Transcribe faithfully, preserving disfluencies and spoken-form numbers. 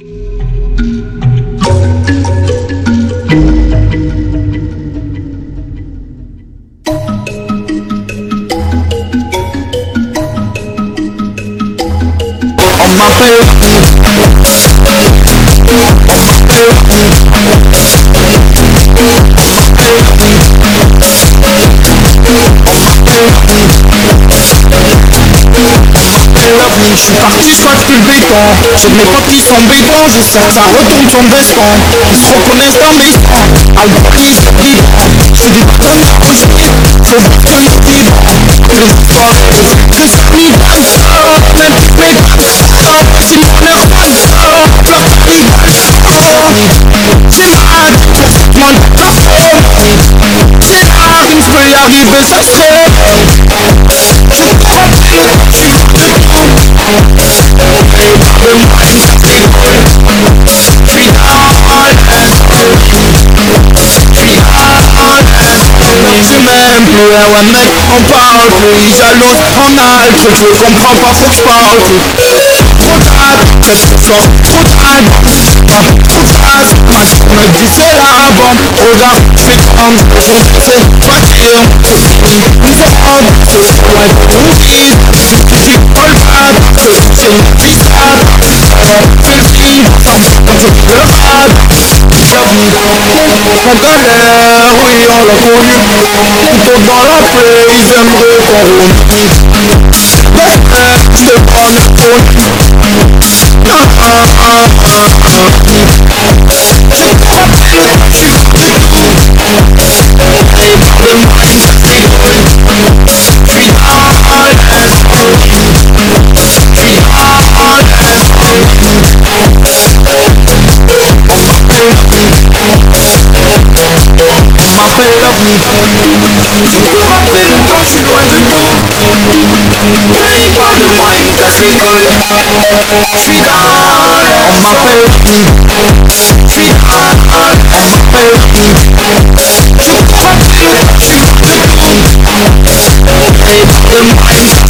Je suis parti, je crois que plus le béton. J'ai mes potes qui sont bétons, je sens que ça retourne sur le veston. Ils se reconnaissent dans mes sons. Alcoolique, vivant. Je suis du partenaire au shit. Faut voir que je suis vivant. Les histoires, que ça m'y donne. Même si mes gars, si mon heure passe, leur famille gagne. J'ai mal, je m'en donne pas trop. C'est rare, il peut y arriver, ça serait. Je crois que je suis tu m'aimes plus, ouais mec, on parle plus. Jalouse, on a le truc, je comprends pas, faut que je parle plus. Trop tard, qu'est-ce que ça? Trop tard, trop tard, ma soeur me dit c'est la bombe. Regarde, je fais comme je fais pas dire. Nous sommes, c'est ouais, nous vide. Tu voles pas, c'est une pistade. C'est le film, quand je le rade. J'avoue, en galère, oui on l'a connu. Plutôt dans la plaie, ils aimeraient qu'on roule. Je te prends le phone. Non, ah, ah, ah, ah. Je te rappelle, je suis du tout. Et parle-moi, ça c'est drôle. Je suis dans l'aise. Je suis dans l'aise. On m'appelle l'ovni. Je te rappelle quand je suis loin de tout. Hey, parle-moi, il casse les couilles. Je suis dans l'air. On m'appelle l'ovni. Je suis dans l'air. On m'appelle l'ovni. Je te rappelle quand je suis loin de tout. Hey, parle-moi, il casse les couilles.